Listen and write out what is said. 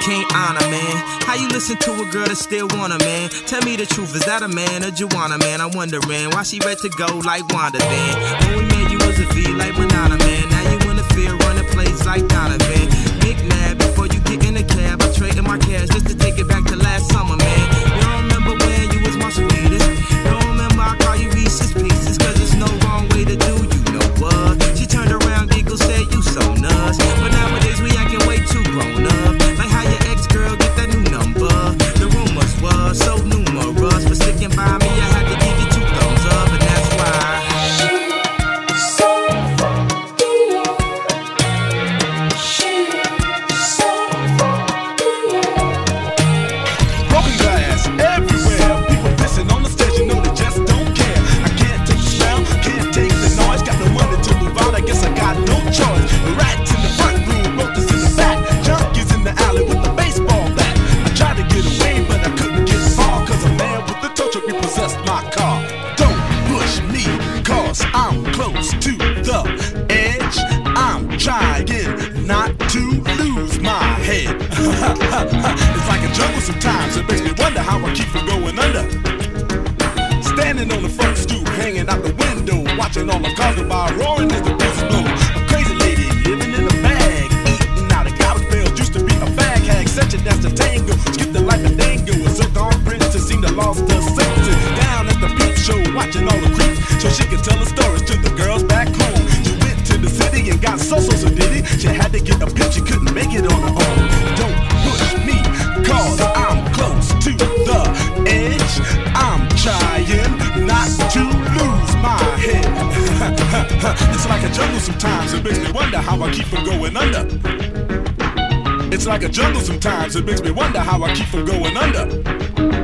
can't honor, man. How you listen to a girl that still want a man? Tell me the truth, is that a man or Juana, man? I'm wondering why she ready to go like Wanda, then. When we met, you was a V like Madonna, man. Now you in the field running plays like Donovan. Big mad before you get in the cab. I traded my cash just to take it back to last summer, man. You don't remember when you was my sweetest? You don't remember I call you Reese's Pieces? Cause there's no wrong way to do, you know what? She turned around, giggled, said you so nuts. But nowadays we acting way too grown up. Like how your ex-girl get that new number. The rumors was so numerous. For sticking by me, I had to give you 2 thumbs up. And that's why broken glass everywhere. People pissing on the stage, you know they just don't care. I can't take the smell, can't take the noise. Got no money to move out, I guess I got no choice. Rats in the front room, roaches in the back, junkies in the alley with the baseball bat. I tried to get away, but I couldn't get far, cause a man with the tow truck repossessed my car. Don't push me, cause I'm close to the edge. I'm trying not to lose my head. It's like a jungle sometimes, it makes me wonder how I keep from going under. Standing on the front stoop, hanging out the window, watching all the cars go by, roaring as the breeze blow. A crazy lady living in a bag, eating out of garbage bales, used to be a fag hag, such a dance to tango, skip the life and dango, a zircon princess seemed to lost her senses. Down at the peep show, watching all the creeps, so she could tell the stories to the girls back home. She went to the city and got so did it. She had to get a pimp, she couldn't make it on her own. Don't push me, cause I'm close to the edge. I'm trying not to lose my head. It's like a jungle sometimes, it makes me wonder how I keep from going under. It's like a jungle sometimes, it makes me wonder how I keep from going under.